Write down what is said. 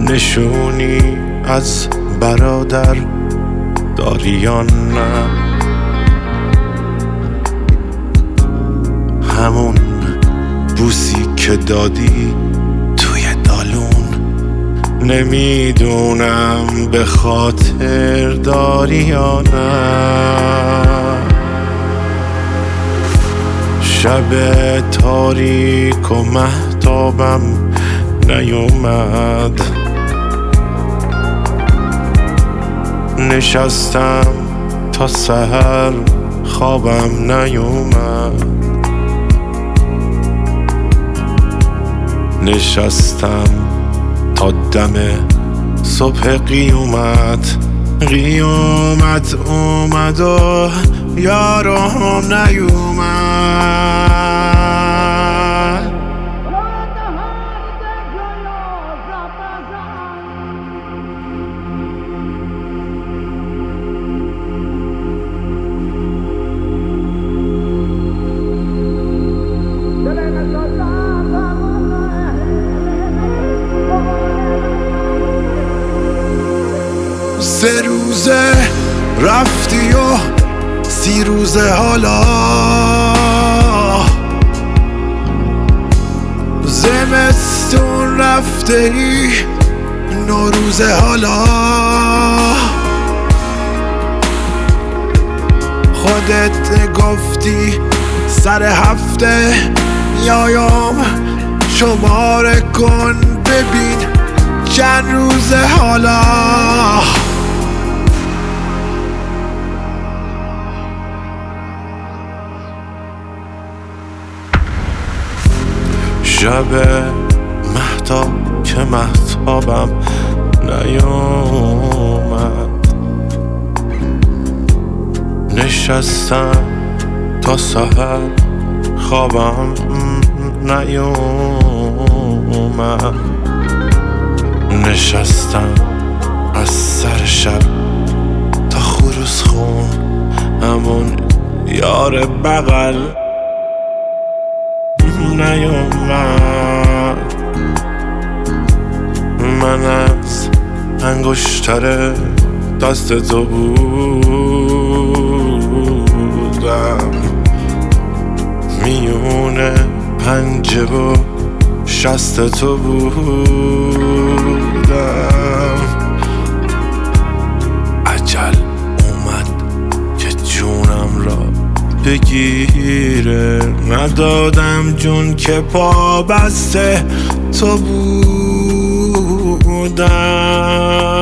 نشونی از برادر داری یا نه؟ همون بوسی که دادی توی دالون، نمیدونم به خاطر داری یا نه. شب تاریک و مهتابم نیومد، نشستم تا سحر خوابم نیومد، نشستم تا دم صبح قیامت اومد و یارو هم نیومد. سه روزه رفتی و 30 روزه حالا، زمستون رفته ای 9 روزه حالا، خودت گفتی سر هفته میایم شماره کن ببین چند روزه حالا. شب مهتاب که مهتابم نیومد، نشستم تا سحر خوابم نیومد، نشستم از سر شب تا خروس خون همون یار بغل نیومد. من از انگشتر دست تو بودم، میونه پنجه و شست تو بودم. عجل اومد که جونم را بگیره، ندادم جون که پا بسته تو بودم.